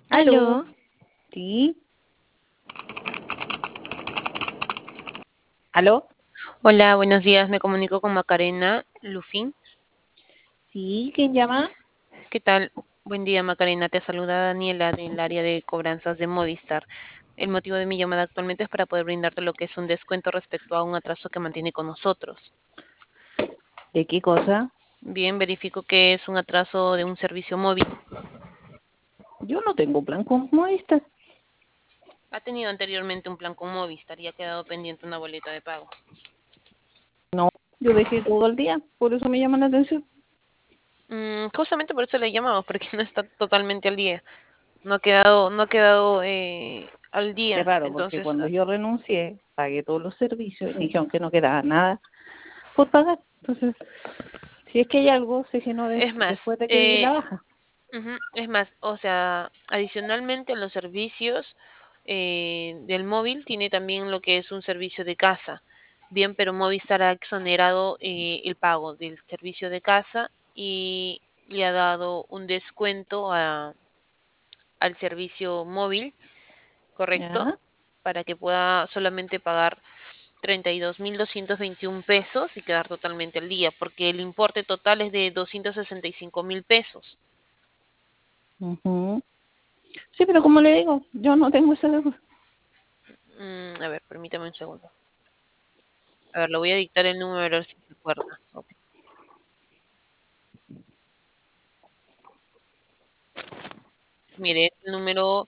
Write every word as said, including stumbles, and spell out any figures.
Aló, Aló, sí, aló, hola, buenos días. Me comunico con Macarena Lufín. sí, ¿quién llama? ¿Qué tal? Buen día, Macarena. Te saluda Daniela del área de cobranzas de Movistar. El motivo de mi llamada actualmente es para poder brindarte lo que es un descuento respecto a un atraso que mantiene con nosotros. ¿De qué cosa? Bien, verifico que es un atraso de un servicio móvil. Yo no tengo plan como esta. Ha tenido anteriormente un plan con Movistar y ha quedado pendiente una boleta de pago. No, yo dejé todo el día, por eso me llama la atención. Mm, justamente por eso le llamamos, porque no está totalmente al día. No ha quedado, no ha quedado eh, al Qué día. raro, porque Entonces, cuando yo renuncié, pagué todos los servicios y me dijeron que no quedaba nada por pagar. Entonces, si es que hay algo, se llenó des- es más, después de que di eh, la baja. ujú, es más, o sea, adicionalmente a los servicios eh, del móvil, tiene también lo que es un servicio de casa. Bien, pero Movistar ha exonerado eh, el pago del servicio de casa y le ha dado un descuento a- al servicio móvil, ¿correcto? ¿Ya? Para que pueda solamente pagar treinta y dos mil doscientos veintiún pesos y quedar totalmente al día, porque el importe total es de doscientos sesenta y cinco mil pesos. Ujú. Sí, pero como le digo, yo no tengo esa deuda. Mm, a ver, permítame un segundo. A ver, le voy a dictar el número a ver si se acuerda. Ok. Mire, es el número